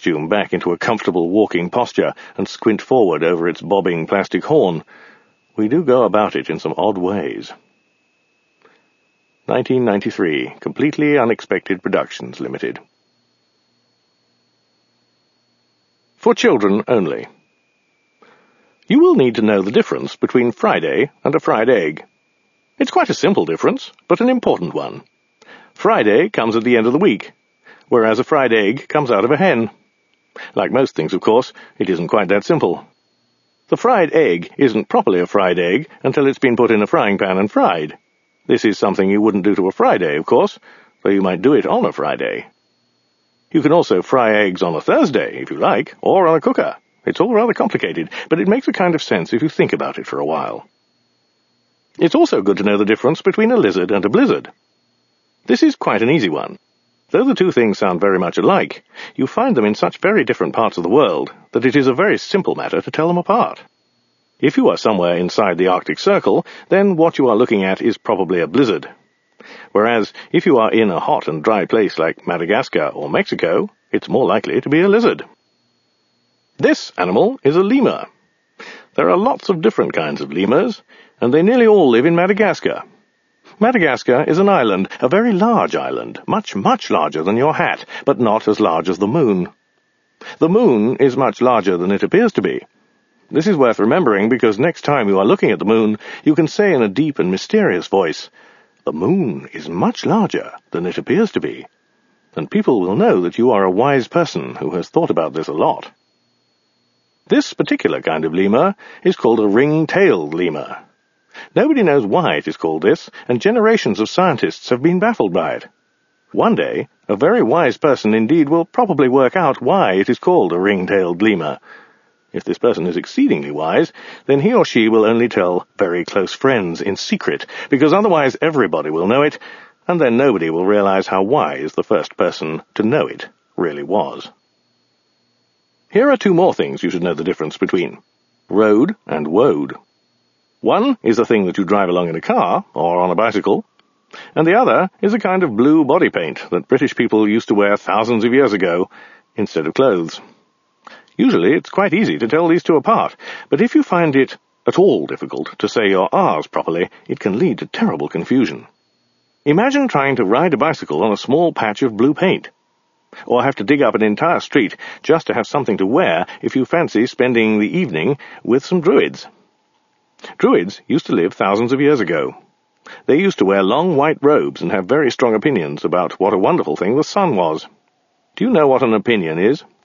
costume back into a comfortable walking posture and squint forward over its bobbing plastic horn, we do go about it in some odd ways. 1993, Completely Unexpected Productions Limited. For children only. You will need to know the difference between Friday and a fried egg. It's quite a simple difference, but an important one. Friday comes at the end of the week, whereas a fried egg comes out of a hen. Like most things, of course, it isn't quite that simple. The fried egg isn't properly a fried egg until it's been put in a frying pan and fried. This is something you wouldn't do to a Friday, of course, though you might do it on a Friday. You can also fry eggs on a Thursday, if you like, or on a cooker. It's all rather complicated, but it makes a kind of sense if you think about it for a while. It's also good to know the difference between a lizard and a blizzard. This is quite an easy one. Though the two things sound very much alike, you find them in such very different parts of the world that it is a very simple matter to tell them apart. If you are somewhere inside the Arctic Circle, then what you are looking at is probably a blizzard. Whereas, if you are in a hot and dry place like Madagascar or Mexico, it's more likely to be a lizard. This animal is a lemur. There are lots of different kinds of lemurs, and they nearly all live in Madagascar. Madagascar is an island, a very large island, much, much larger than your hat, but not as large as the moon. The moon is much larger than it appears to be. This is worth remembering because next time you are looking at the moon, you can say in a deep and mysterious voice, "The moon is much larger than it appears to be," and people will know that you are a wise person who has thought about this a lot. This particular kind of lemur is called a ring-tailed lemur. Nobody knows why it is called this, and generations of scientists have been baffled by it. One day, a very wise person indeed will probably work out why it is called a ring-tailed lemur. If this person is exceedingly wise, then he or she will only tell very close friends in secret, because otherwise everybody will know it, and then nobody will realize how wise the first person to know it really was. Here are two more things you should know the difference between: road and woad. One is a thing that you drive along in a car, or on a bicycle, and the other is a kind of blue body paint that British people used to wear thousands of years ago instead of clothes. Usually it's quite easy to tell these two apart, but if you find it at all difficult to say your R's properly, it can lead to terrible confusion. Imagine trying to ride a bicycle on a small patch of blue paint, or have to dig up an entire street just to have something to wear if you fancy spending the evening with some druids. Druids used to live thousands of years ago. They used to wear long white robes and have very strong opinions about what a wonderful thing the sun was. Do you know what an opinion is?